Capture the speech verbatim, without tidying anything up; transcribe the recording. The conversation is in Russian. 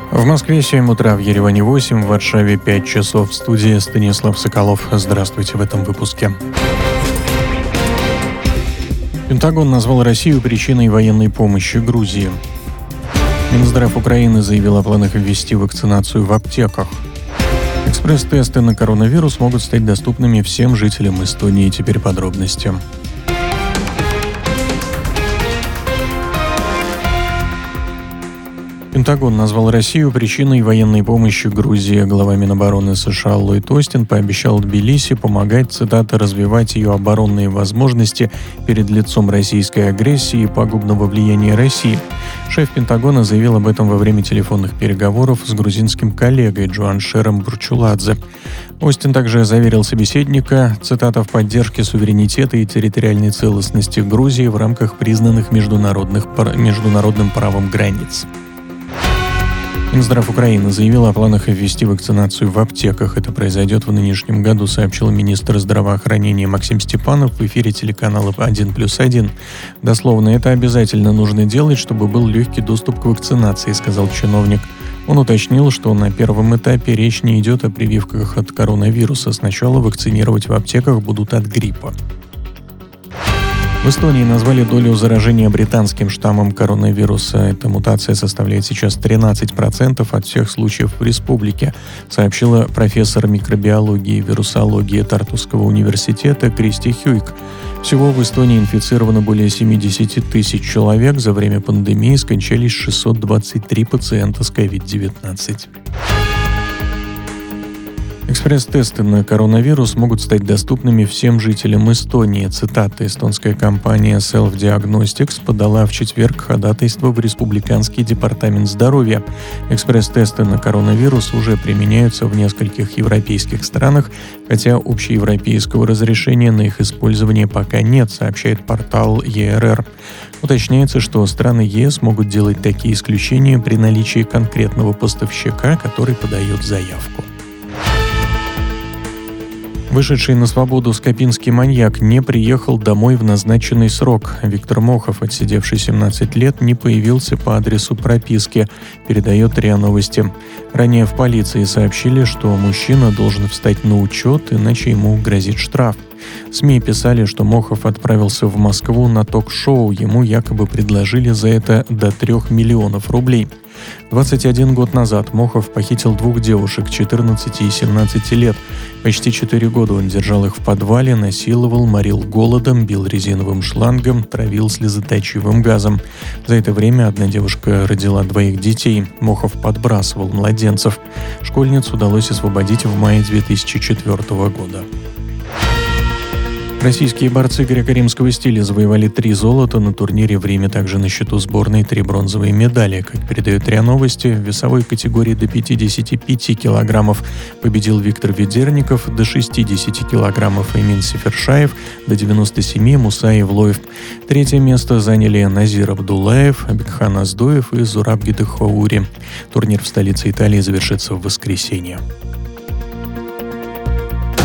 В Москве семь утра, в Ереване восемь, в Варшаве пять часов. В студии Станислав Соколов. Здравствуйте в этом выпуске. Пентагон назвал Россию причиной военной помощи Грузии. Минздрав Украины заявил о планах ввести вакцинацию в аптеках. Экспресс-тесты на коронавирус могут стать доступными всем жителям Эстонии. Теперь подробности. Пентагон назвал Россию причиной военной помощи Грузии. Глава Минобороны США Ллойд Остин пообещал Тбилиси помогать, цитата, «развивать ее оборонные возможности перед лицом российской агрессии и пагубного влияния России». Шеф Пентагона заявил об этом во время телефонных переговоров с грузинским коллегой Джуаншером Бурчуладзе. Остин также заверил собеседника, цитата, «в поддержке суверенитета и территориальной целостности Грузии в рамках признанных международных, международным правом границ». Минздрав Украины заявил о планах ввести вакцинацию в аптеках. Это произойдет в нынешнем году, сообщил министр здравоохранения Максим Степанов в эфире телеканала один плюс один. Дословно, это обязательно нужно делать, чтобы был легкий доступ к вакцинации, сказал чиновник. Он уточнил, что на первом этапе речь не идет о прививках от коронавируса. Сначала вакцинировать в аптеках будут от гриппа. В Эстонии назвали долю заражения британским штаммом коронавируса. Эта мутация составляет сейчас тринадцать процентов от всех случаев в республике, сообщила профессор микробиологии и вирусологии Тартусского университета Кристи Хюйк. Всего в Эстонии инфицировано более семьдесят тысяч человек. За время пандемии скончались шестьсот двадцать три пациента с ковид девятнадцать. Экспресс-тесты на коронавирус могут стать доступными всем жителям Эстонии. Цитата. Эстонская компания Self Diagnostics подала в четверг ходатайство в Республиканский департамент здоровья. Экспресс-тесты на коронавирус уже применяются в нескольких европейских странах, хотя общеевропейского разрешения на их использование пока нет, сообщает портал и эр эр. Уточняется, что страны е эс могут делать такие исключения при наличии конкретного поставщика, который подает заявку. Вышедший на свободу скопинский маньяк не приехал домой в назначенный срок. Виктор Мохов, отсидевший семнадцать лет, не появился по адресу прописки, передает РИА Новости. Ранее в полиции сообщили, что мужчина должен встать на учет, иначе ему грозит штраф. СМИ писали, что Мохов отправился в Москву на ток-шоу. Ему якобы предложили за это до трех миллионов рублей. двадцать один год назад Мохов похитил двух девушек четырнадцати и семнадцати лет. Почти четыре года он держал их в подвале, насиловал, морил голодом, бил резиновым шлангом, травил слезоточивым газом. За это время одна девушка родила двоих детей. Мохов подбрасывал младенцев. Школьниц удалось освободить в мае две тысячи четвёртого года. Российские борцы греко-римского стиля завоевали три золота на турнире в Риме, также на счету сборной три бронзовые медали. Как передает РИА Новости, в весовой категории до пятидесяти пяти килограммов победил Виктор Ведерников, до шестидесяти килограммов Эмин Сефершаев, до девяноста семи Муса Евлоев. Третье место заняли Назир Абдуллаев, Абикхан Аздоев и Зураб Гидехаури. Турнир в столице Италии завершится в воскресенье.